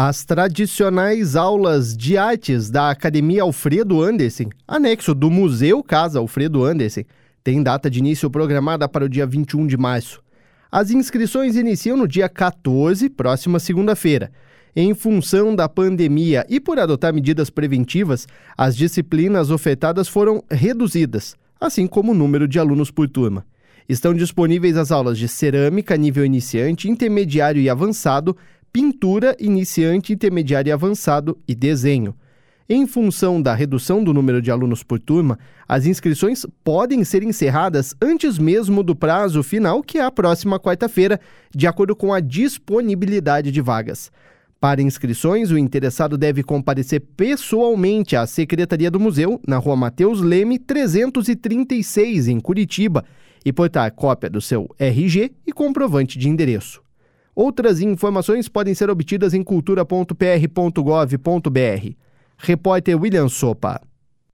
As tradicionais aulas de artes da Academia Alfredo Andersen, anexo do Museu Casa Alfredo Andersen, têm data de início programada para o dia 21 de março. As inscrições iniciam no dia 14, próxima segunda-feira. Em função da pandemia e por adotar medidas preventivas, as disciplinas ofertadas foram reduzidas, assim como o número de alunos por turma. Estão disponíveis as aulas de cerâmica, nível iniciante, intermediário e avançado, pintura, iniciante, intermediário e avançado e desenho. Em função da redução do número de alunos por turma, as inscrições podem ser encerradas antes mesmo do prazo final, que é a próxima quarta-feira, de acordo com a disponibilidade de vagas. Para inscrições, o interessado deve comparecer pessoalmente à Secretaria do Museu, na Rua Mateus Leme, 336, em Curitiba, e portar cópia do seu RG e comprovante de endereço. Outras informações podem ser obtidas em cultura.pr.gov.br. Repórter William Sopa.